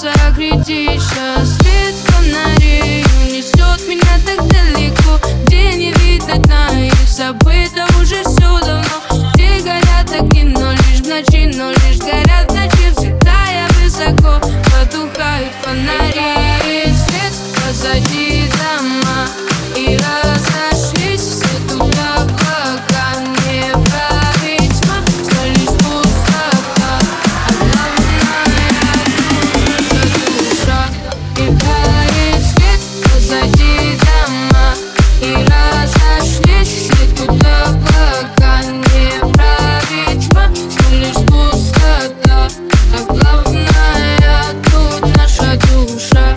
кажется критично. Свет фонарей унесет меня так далеко, где не видно дна и забыто уже все давно. Где горят огни, но лишь в ночи, но лишь горят в ночи. Всегда я высоко, потухают фонари. Свет позади дома и разошлись все туда облака. Не править тьма, что лишь пустота, а главное душа. Мигает свет позади дома и разошлись все туда облака. Не править тьма, что лишь пустота, а главное тут наша душа.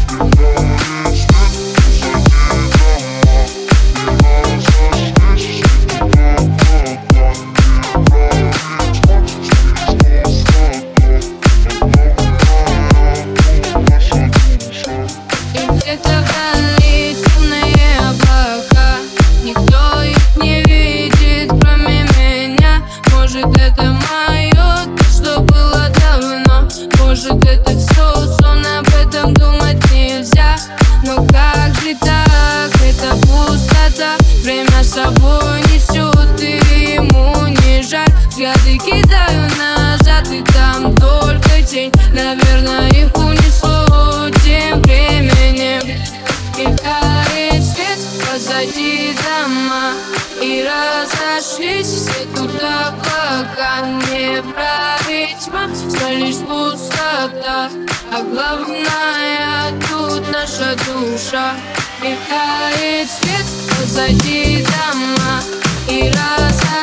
Где-то вдали темные облака, никто их не видит, кроме меня. Может, это мое, что было давно. Может, это все сон, об этом думать нельзя. Но как же так, это пустота. Время с собой несет, и ему не жаль. Взгляды кидаю назад, и там только тень. Наверное, их унесло тем временем. Мигает свет позади дома и разошлись все туда облака. Не править тьма, что лишь пустота, а главное тут наша душа. Мигает свет позади дома и разошлись